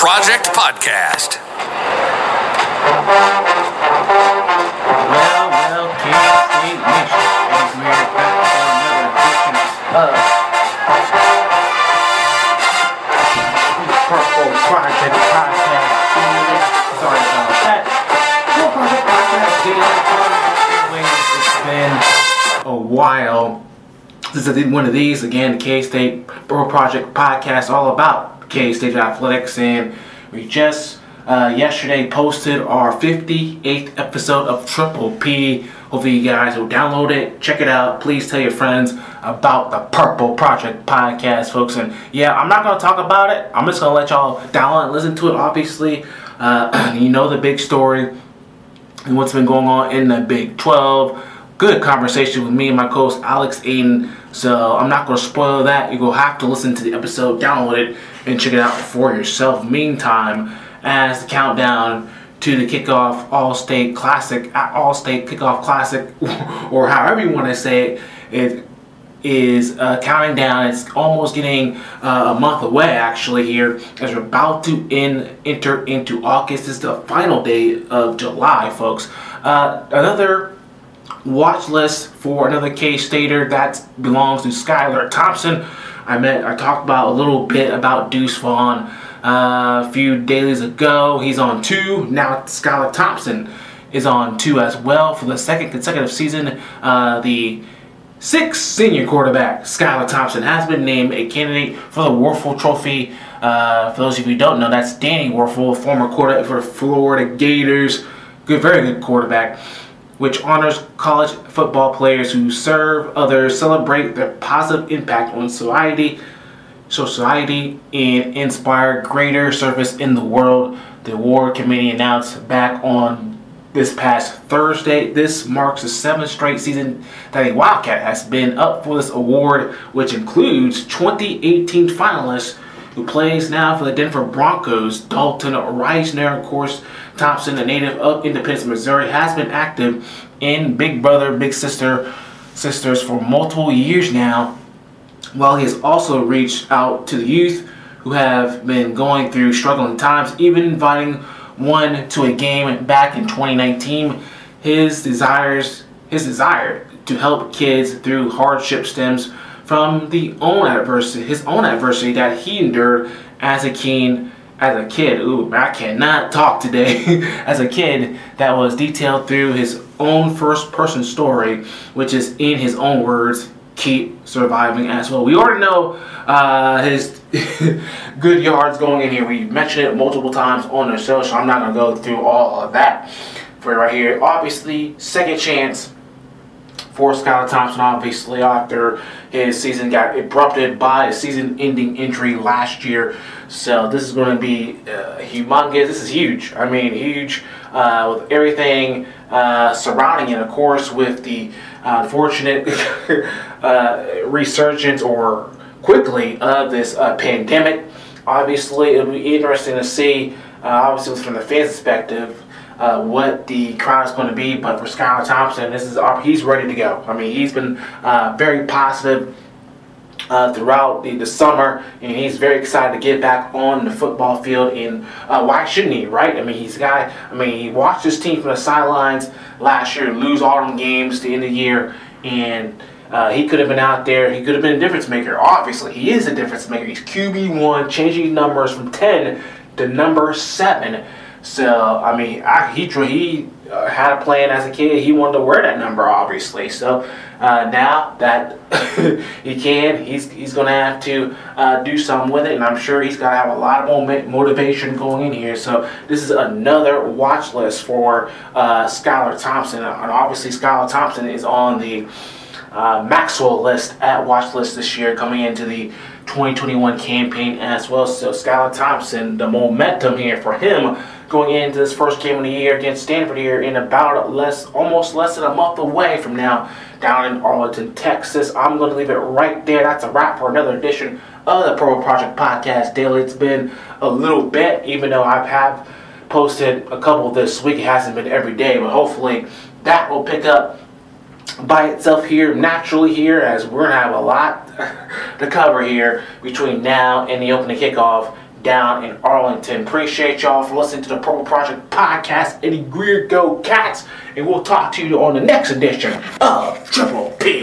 Project Podcast. Well, K-State Nation, and we're back for another edition of the Purple Project Podcast. Sorry about that. Purple Project Podcast. It's been a while since I did one of these. Again, the K-State Purple Project Podcast, all about K-State Athletics, and we just yesterday posted our 58th episode of Triple P. Hopefully you guys will download it, check it out. Please tell your friends about the Purple Project Podcast, folks. And yeah, I'm not going to talk about it. I'm just going to let y'all download and listen to it, obviously. You know the big story and what's been going on in the Big 12. Good conversation with me and my co-host Alex Aiden. So I'm not going to spoil that. You're going to have to listen to the episode, download it, and check it out for yourself. Meantime, as the countdown to the kickoff All-State Classic, All-State Kickoff Classic, or however you want to say it, it is counting down. It's almost getting a month away, actually, here, as we're about to enter into August. This is the final day of July, folks. Another watch list for another K-Stater that belongs to Skylar Thompson. I talked about a little bit about Deuce Vaughn a few days ago. He's on 2. Now Skylar Thompson is on 2 as well for the second consecutive season. The 6th senior quarterback, Skylar Thompson, has been named a candidate for the Wuerffel Trophy. For those of you who don't know, that's Danny Wuerffel, former quarterback for the Florida Gators. Very good quarterback, which honors college football players who serve others, celebrate their positive impact on society, and inspire greater service in the world. The award committee announced back on this past Thursday. This marks the 7th straight season that a Wildcat has been up for this award, which includes 2018 finalist who plays now for the Denver Broncos, Dalton Reisner. Of course, Thompson, a native of Independence, Missouri, has been active in Big Brother, Big Sisters for multiple years now, while he has also reached out to the youth who have been going through struggling times, even inviting one to a game back in 2019. His desire to help kids through hardship stems from his own adversity that he endured as a kid. Ooh, I cannot talk today. As a kid, that was detailed through his own first-person story, which is, in his own words, keep surviving as well. We already know his good yards going in here. We mentioned it multiple times on the show, so I'm not going to go through all of that for you right here. Obviously, second chance for Skylar Thompson, obviously, after his season got abrupted by a season-ending injury last year. So this is going to be humongous. This is huge. I mean, huge with everything surrounding it, of course, with the unfortunate resurgence or quickly of this pandemic. Obviously, it'll be interesting to see, obviously, from the fans' perspective, what the crowd is going to be. But for Skylar Thompson, he's ready to go. I mean, he's been very positive throughout the summer, and he's very excited to get back on the football field. And why shouldn't he, right? I mean, he watched his team from the sidelines last year lose all them games to end the year, and he could have been out there. He could have been a difference maker. Obviously, he is a difference maker. He's QB1, changing numbers from 10 to number 7. So, I mean, he had a plan as a kid. He wanted to wear that number, obviously. So, now that he can, he's going to have to do something with it. And I'm sure he's got to have a lot of motivation going in here. So, this is another watch list for Skylar Thompson. And obviously, Skylar Thompson is on the Maxwell list at watch list this year, coming into the 2021 campaign as well. So, Skylar Thompson, the momentum here for him going into this first game of the year against Stanford here in about almost less than a month away from now, down in Arlington, Texas. I'm going to leave it right there. That's a wrap for another edition of the Purple Project Podcast Daily. It's been a little bit, even though I have posted a couple this week. It hasn't been every day, but hopefully that will pick up by itself here, naturally here, as we're going to have a lot to cover here between now and the opening kickoff down in Arlington. Appreciate y'all for listening to the Purple Project Podcast. Eddie Greer, go Cats, and we'll talk to you on the next edition of Triple P.